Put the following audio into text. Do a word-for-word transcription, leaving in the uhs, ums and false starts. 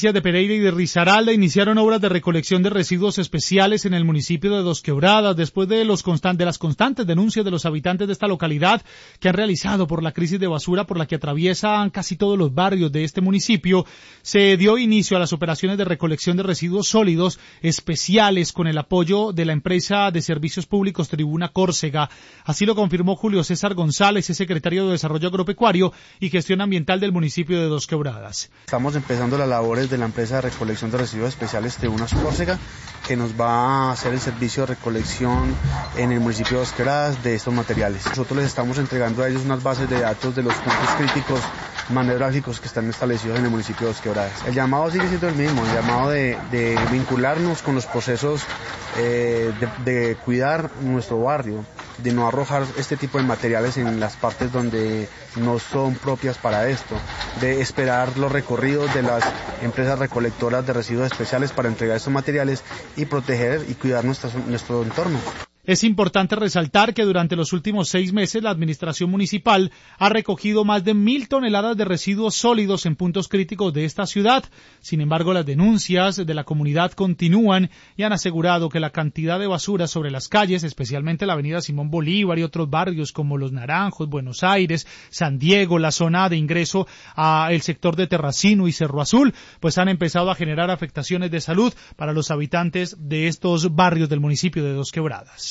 De Pereira y de Risaralda iniciaron obras de recolección de residuos especiales en el municipio de Dos Quebradas después de, los constan- de las constantes denuncias de los habitantes de esta localidad que han realizado por la crisis de basura por la que atraviesan casi todos los barrios de este municipio. Se dio inicio a las operaciones de recolección de residuos sólidos especiales con el apoyo de la empresa de servicios públicos Tribuna Córcega. Así lo confirmó Julio César González, es secretario de Desarrollo Agropecuario y Gestión Ambiental del municipio de Dos Quebradas. Estamos empezando las labores de la empresa de recolección de residuos especiales Tribuna Córcega, que nos va a hacer el servicio de recolección en el municipio de Dos Quebradas de estos materiales. Nosotros les estamos entregando a ellos unas bases de datos de los puntos críticos manegráficos que están establecidos en el municipio de Dos Quebradas. El llamado sigue siendo el mismo, el llamado de, de vincularnos con los procesos eh, de, de cuidar nuestro barrio, de no arrojar este tipo de materiales en las partes donde no son propias para esto, de esperar los recorridos de las empresas recolectoras de residuos especiales para entregar estos materiales y proteger y cuidar nuestra, nuestro entorno. Es importante resaltar que durante los últimos seis meses la administración municipal ha recogido más de mil toneladas de residuos sólidos en puntos críticos de esta ciudad. Sin embargo, las denuncias de la comunidad continúan y han asegurado que la cantidad de basura sobre las calles, especialmente la avenida Simón Bolívar y otros barrios como Los Naranjos, Buenos Aires, San Diego, la zona de ingreso al sector de Terracino y Cerro Azul, pues han empezado a generar afectaciones de salud para los habitantes de estos barrios del municipio de Dos Quebradas.